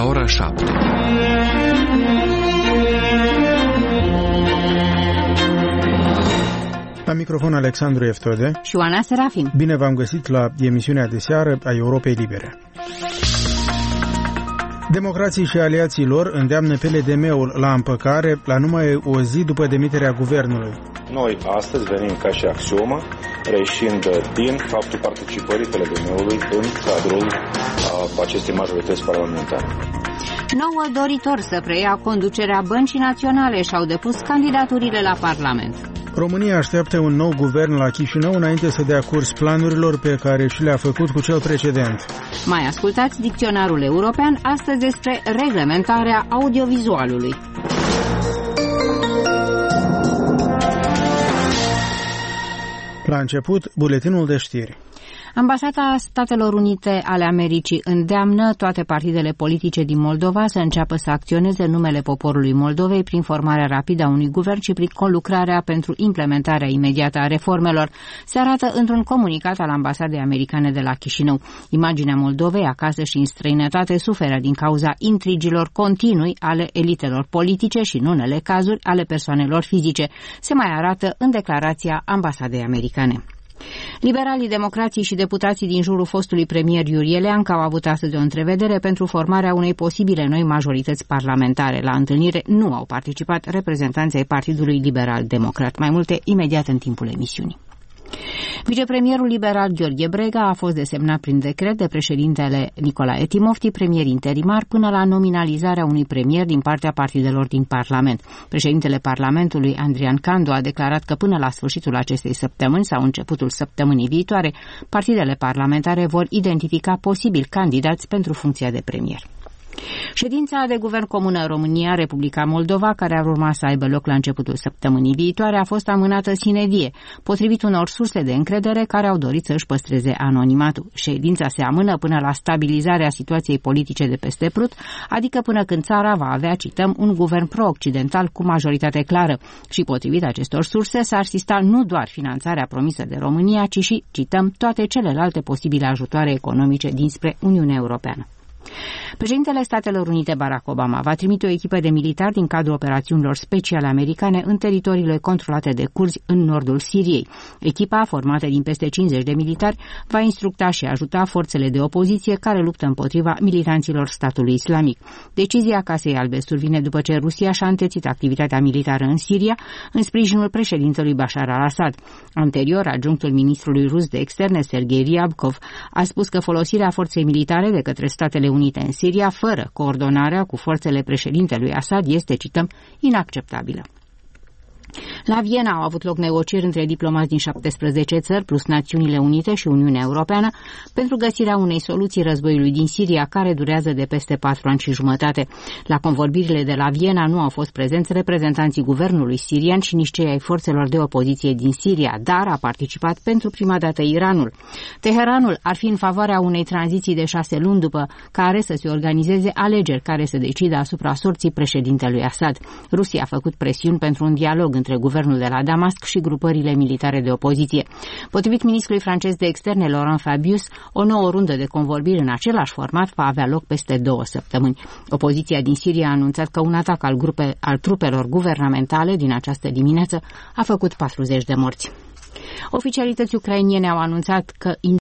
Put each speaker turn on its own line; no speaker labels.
ora 7.
La microfon Alexandru Eftode
și Oana Serafin.
Bine v-am găsit la emisiunea de seară a Europei Libere. Democrații și aliații lor îndeamnă PLDM-ul la împăcare la numai o zi după demiterea guvernului.
Noi astăzi venim ca și axiomă, reieșind din faptul participării PLDM-ului în cadrul acestei majorități parlamentare.
9 doritori să preia conducerea Băncii Naționale și-au depus candidaturile la Parlament.
România așteaptă un nou guvern la Chișinău înainte să dea curs planurilor pe care și le-a făcut cu cel precedent.
Mai ascultați dicționarul european astăzi despre reglementarea audiovizualului.
La început, buletinul de știri.
Ambasada Statelor Unite ale Americii îndeamnă toate partidele politice din Moldova să înceapă să acționeze în numele poporului Moldovei prin formarea rapidă a unui guvern și prin conlucrarea pentru implementarea imediată a reformelor, se arată într-un comunicat al Ambasadei Americane de la Chișinău. Imaginea Moldovei acasă și în străinătate suferă din cauza intrigilor continui ale elitelor politice și, în unele cazuri, ale persoanelor fizice, se mai arată în declarația Ambasadei Americane. Liberalii, democrații și deputații din jurul fostului premier Iurie Leancă au avut astăzi o întrevedere pentru formarea unei posibile noi majorități parlamentare. La întâlnire nu au participat reprezentanții ai Partidului Liberal Democrat. Mai multe imediat în timpul emisiunii. Vicepremierul liberal Gheorghe Brega a fost desemnat prin decret de președintele Nicolae Timofti, premier interimar, până la nominalizarea unui premier din partea partidelor din Parlament. Președintele Parlamentului, Andrian Candu, a declarat că până la sfârșitul acestei săptămâni sau începutul săptămânii viitoare, partidele parlamentare vor identifica posibili candidați pentru funcția de premier. Ședința de guvern comună România-Republica Moldova, care ar urma să aibă loc la începutul săptămânii viitoare, a fost amânată sine die, potrivit unor surse de încredere care au dorit să își păstreze anonimatul. Ședința se amână până la stabilizarea situației politice de peste Prut, adică până când țara va avea, cităm, un guvern pro-occidental cu majoritate clară. Și potrivit acestor surse s-ar asista nu doar finanțarea promisă de România, ci și, cităm, toate celelalte posibile ajutoare economice dinspre Uniunea Europeană. Președintele Statelor Unite Barack Obama va trimite o echipă de militari din cadrul operațiunilor speciale americane în teritoriile controlate de curzi în nordul Siriei. Echipa, formată din peste 50 de militari, va instructa și ajuta forțele de opoziție care luptă împotriva militanților statului islamic. Decizia Casei Albe survine după ce Rusia și-a întețit activitatea militară în Siria în sprijinul președintelui Bashar al-Assad. Anterior, adjunctul ministrului rus de externe, Sergei Ryabkov, a spus că folosirea forței militare de către Statele Unite în Siria, fără coordonarea cu forțele președintelui Assad, este, cităm, inacceptabilă. La Viena au avut loc negocieri între diplomați din 17 țări, plus Națiunile Unite și Uniunea Europeană, pentru găsirea unei soluții războiului din Siria, care durează de peste 4 ani și jumătate. La convorbirile de la Viena nu au fost prezenți reprezentanții guvernului sirian și nici cei ai forțelor de opoziție din Siria, dar a participat pentru prima dată Iranul. Teheranul ar fi în favoarea unei tranziții de 6 luni după care să se organizeze alegeri care să decidă asupra sorții președintelui Assad. Rusia a făcut presiuni pentru un dialog între guvernul de la Damasc și grupările militare de opoziție. Potrivit ministrului francez de externe Laurent Fabius, o nouă rundă de convorbiri în același format va avea loc peste 2 săptămâni. Opoziția din Siria a anunțat că un atac al trupelor guvernamentale din această dimineață a făcut 40 de morți. Oficialități ucrainene au anunțat că